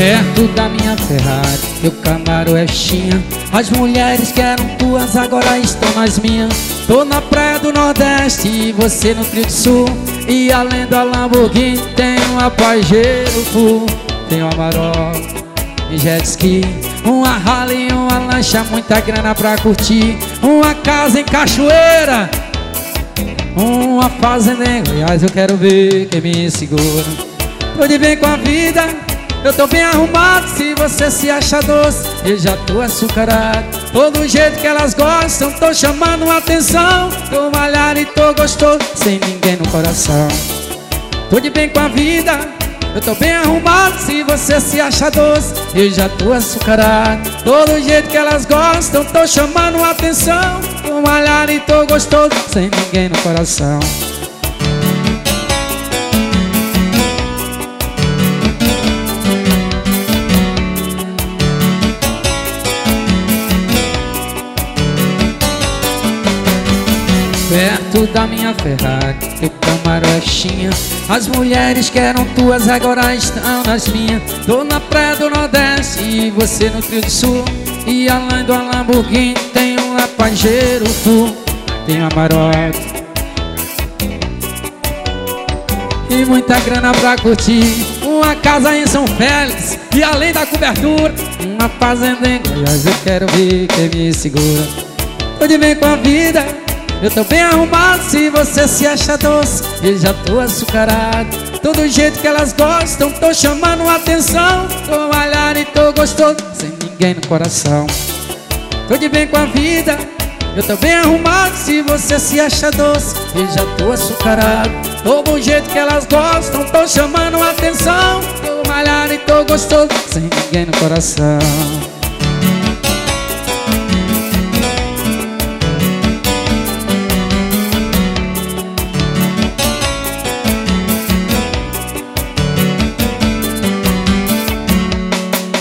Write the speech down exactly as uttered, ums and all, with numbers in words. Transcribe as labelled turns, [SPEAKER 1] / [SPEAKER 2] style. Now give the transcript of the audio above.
[SPEAKER 1] Perto da minha Ferrari, meu Camaro é Xinha. As mulheres que eram tuas agora estão nas minhas. Tô na praia do Nordeste e você no Trio do Sul. E além da Lamborghini tem uma Pajero Full. Tem uma Amarok e jet ski, uma Harley e uma lancha, muita grana pra curtir. Uma casa em Cachoeira, uma fazenda em Goiás. Eu quero ver quem me segura. Tô de bem com a vida, eu tô bem arrumado. Se você se acha doce, eu já tô açucarado. Todo jeito que elas gostam, tô chamando a atenção. Tô malhado e tô gostoso, sem ninguém no coração. Tô de bem com a vida, eu tô bem arrumado. Se você se acha doce, eu já tô açucarado. Todo jeito que elas gostam, tô chamando a atenção. Tô malhado e tô gostoso, sem ninguém no coração. Perto da minha Ferrari, teu Camaro é Xinha. As mulheres que eram tuas agora estão nas minhas. Tô na praia do Nordeste e você no Trio do Sul. E além do Lamborghini tem uma Pajero Full. Tem uma Amarok e muita grana pra curtir. Uma casa em São Félix e além da cobertura, uma fazenda em Goiás. Eu quero ver quem me segura. Tô de bem com a vida, eu tô bem arrumado. Se você se acha doce, eu já tô açucarado. Todo jeito que elas gostam, tô chamando a atenção. Tô malhado e tô gostoso, sem ninguém no coração. Tô de bem com a vida, eu tô bem arrumado. Se você se acha doce, eu já tô açucarado. Todo jeito que elas gostam, tô chamando a atenção. Tô malhado e tô gostoso, sem ninguém no coração.